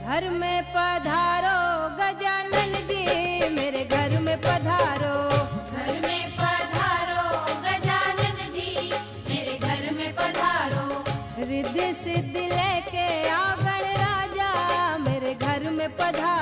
घर में पधारो गजानन जी, मेरे घर में पधारो। घर में पधारो गजानन जी, मेरे घर में पधारो। रिद्धि सिद्धि लेके आओ गण राजा, मेरे घर में पधारो।